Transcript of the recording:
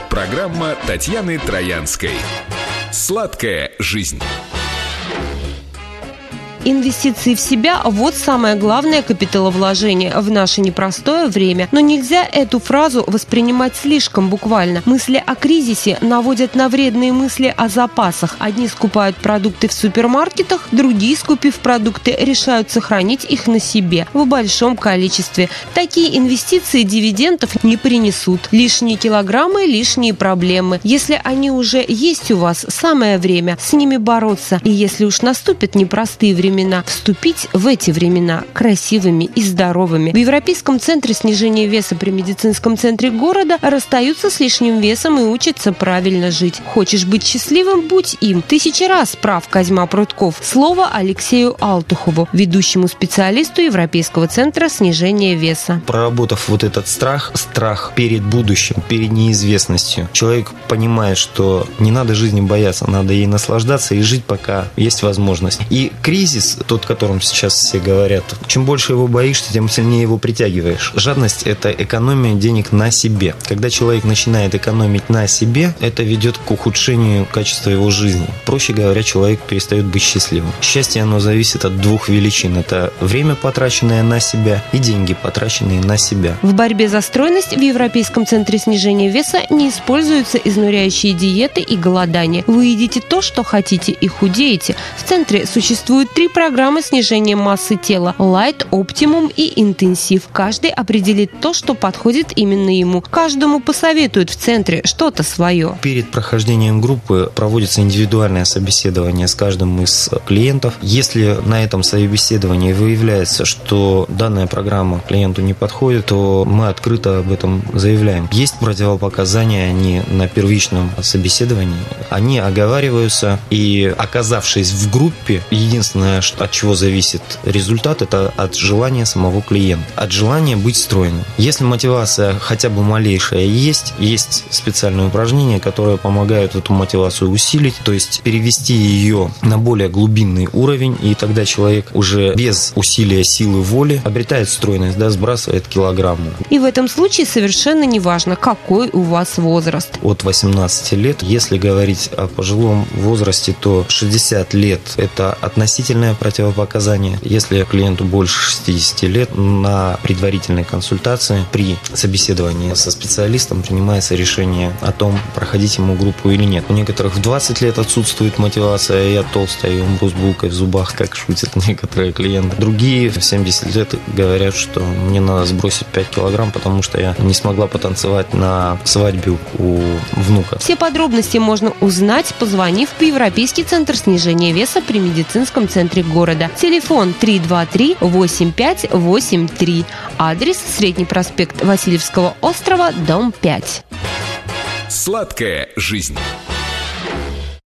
Программа Татьяны Троянской. «Сладкая жизнь». Инвестиции в себя – вот самое главное капиталовложение в наше непростое время. Но нельзя эту фразу воспринимать слишком буквально. Мысли о кризисе наводят на вредные мысли о запасах. Одни скупают продукты в супермаркетах, другие, скупив продукты, решают сохранить их на себе в большом количестве. Такие инвестиции дивидендов не принесут. Лишние килограммы – лишние проблемы. Если они уже есть у вас, самое время с ними бороться. И если уж наступят непростые времена, вступить в эти времена красивыми и здоровыми. В Европейском центре снижения веса при медицинском центре города расстаются с лишним весом и учатся правильно жить. Хочешь быть счастливым? Будь им. 1000 раз прав Козьма Прутков. Слово Алексею Алтухову, ведущему специалисту Европейского центра снижения веса. Проработав вот этот страх перед будущим, перед неизвестностью, человек понимает, что не надо жизни бояться, надо ей наслаждаться и жить, пока есть возможность. И кризис, тот, о котором сейчас все говорят, чем больше его боишься, тем сильнее его притягиваешь. Жадность – это экономия денег на себе. Когда человек начинает экономить на себе, это ведет к ухудшению качества его жизни. Проще говоря, человек перестает быть счастливым. Счастье, оно зависит от двух величин. Это время, потраченное на себя, и деньги, потраченные на себя. В борьбе за стройность в Европейском центре снижения веса не используются изнуряющие диеты и голодание. Вы едите то, что хотите, и худеете. В центре существует 3 программы снижения массы тела: Light, Optimum и Intensive. Каждый определит то, что подходит именно ему. Каждому посоветуют в центре что-то свое. Перед прохождением группы проводится индивидуальное собеседование с каждым из клиентов. Если на этом собеседовании выявляется, что данная программа клиенту не подходит, то мы открыто об этом заявляем. Есть противопоказания, они на первичном собеседовании, они оговариваются, и, оказавшись в группе, единственное, от чего зависит результат, это от желания самого клиента, от желания быть стройным. Если мотивация хотя бы малейшая есть специальные упражнения, которые помогают эту мотивацию усилить, то есть перевести ее на более глубинный уровень, и тогда человек уже без усилия силы воли обретает стройность, сбрасывает килограммы. И в этом случае совершенно не важно, какой у вас возраст. От 18 лет, если говорить о пожилом возрасте, то 60 лет – это относительное противопоказание. Если клиенту больше 60 лет, на предварительной консультации при собеседовании со специалистом принимается решение о том, проходить ему группу или нет. У некоторых в 20 лет отсутствует мотивация, я толстая и умру с булкой в зубах, как шутят некоторые клиенты. Другие в 70 лет говорят, что мне надо сбросить 5 килограмм, потому что я не смогла потанцевать на свадьбе у внука. Все подробности можно узнать, позвонив в Европейский центр снижения веса при медицинском центре города. Телефон 323-8583. Адрес: Средний проспект Васильевского острова, дом 5. «Сладкая жизнь».